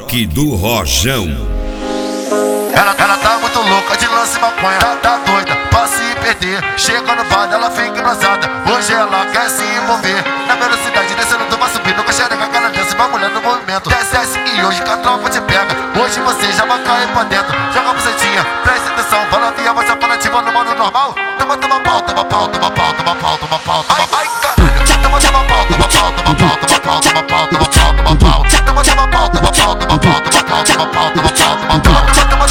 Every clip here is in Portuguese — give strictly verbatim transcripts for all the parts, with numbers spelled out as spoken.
toque do Rojão. Ela, ela tá muito louca de lance maconha, tá, tá doida pra se perder. Chega no bar, ela fica engrosada. Hoje ela quer se envolver. Na velocidade, descendo do bar, subindo com a xereca, aquela dança, vai mulher no movimento. Desce e hoje que a tropa te pega. Hoje você já vai cair pra dentro. Joga a bucetinha, presta atenção. Fala via, você fala ativa no modo normal. Toma, toma pau, toma pau, toma pau, toma pau, toma pau, toma pau. Ai, caralho. Toma, toma pau, toma pau, toma pau, toma pau, toma pau, toma pau, toma pau. Toma, toma pau, toma pau, toma pau, toma pau, toma pau, toma pau, toma pau.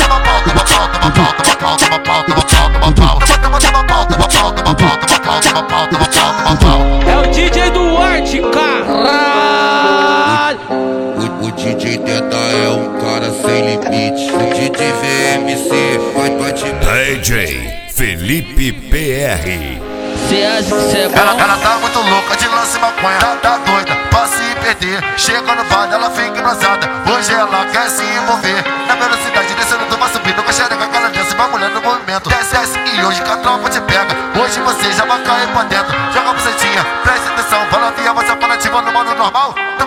É o D J Duarte, caralho. O, o D J Teta é um cara sem limite. O D J V M C vai bate. D J Felipe P R. Cê acha que cê é bom? Ela, ela tá muito louca de lance maconha, tá, tá doida pra se perder. Chega no bar, ela fica engrosada. Hoje ela quer se envolver. Na velocidade, descendo do bar, subindo com a xereca, aquela dança, vai mulher no movimento. Desce e hoje que a tropa te pega. Hoje você já vai cair pra dentro. Joga a bucetinha, presta atenção. Fala via, você fala ativa no modo normal.